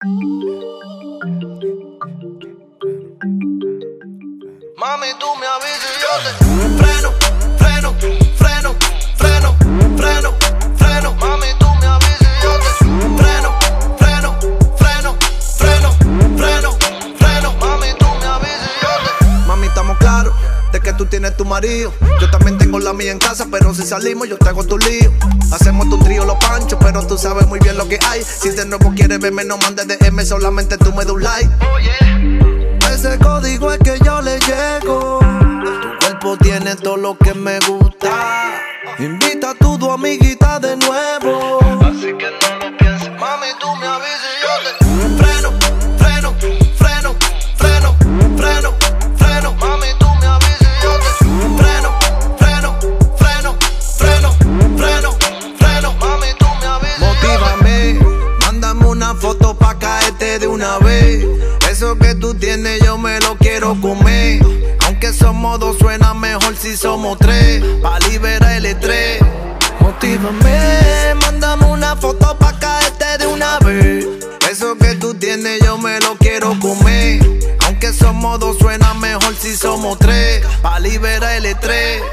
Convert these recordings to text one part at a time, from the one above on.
Mami, tú me avisas y yo te freno, freno, freno, freno, freno, freno. Mami, tú me avisas y yo te freno, freno, freno, freno, freno, freno. Mami, tú me avisas y yo te... Mami, estamos claros de que tú tienes tu marido. Yo también tengo la mía en casa, pero si salimos yo te hago tu lío. Hacemos tu trío los panchos, pero tú sabes muy bien lo que hay. Si de nuevo quieres verme, no mandes DM, solamente tú me das un like. Oh, yeah. Ese código es que yo le llego. Tu cuerpo tiene todo lo que me gusta. Invita a tu amiguita de nuevo. Así que no lo pienses. Mami, tú me avisas y yo te freno, freno, freno, freno, freno, freno. Mami, tú me avisas y yo te freno, freno, freno, freno, freno, freno. Mami, tú me avisas. Motívame, mándame una foto pa' caerte de una vez. Eso que tú tienes yo me lo quiero comer. Aunque somos dos suena mejor si somos tres. Pa' liberar el estrés. Motívame, mándame una foto pa' caerte de una vez. Eso que tú tienes yo me lo quiero comer. Aunque somos dos suena mejor si somos tres. Pa' liberar el estrés.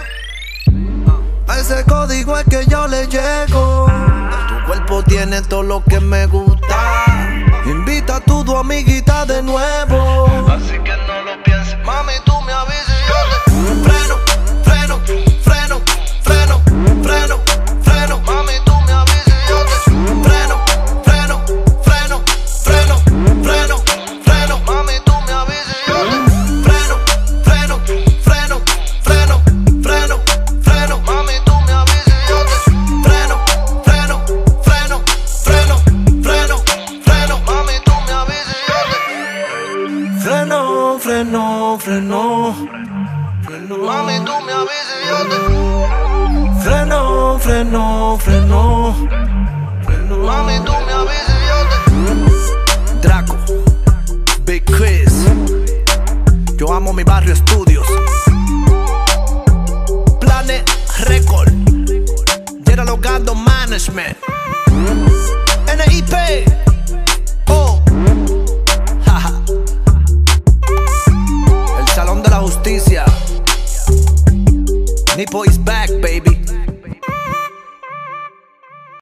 A ese código es que yo le llego. Tu cuerpo tiene todo lo que me gusta. Invita a tu amiguita de nuevo. Así que no lo pienses. Mami, tú me avisas y yo te freno, freno, freno, freno, freno, freno. Mami, tú me avisas y yo te freno, freno, freno, freno, freno, freno. Mami, tú me avisas y yo te freno, freno, freno, freno, freno, freno. Mami, tú me avisas y yo te freno, freno, freno, freno, freno, freno. Mami, tú me avisas y yo te freno, freno, freno, freno. Mami, tú me avisas y yo te freno, freno, freno, freno. Mami, tú me avisas y yo te Draco, Big Chris. Yo amo mi barrio Estudios. Planet Record, Gerald Hogando Management, NIP. Oh, jaja. El Salón de la Justicia. Nipo is back.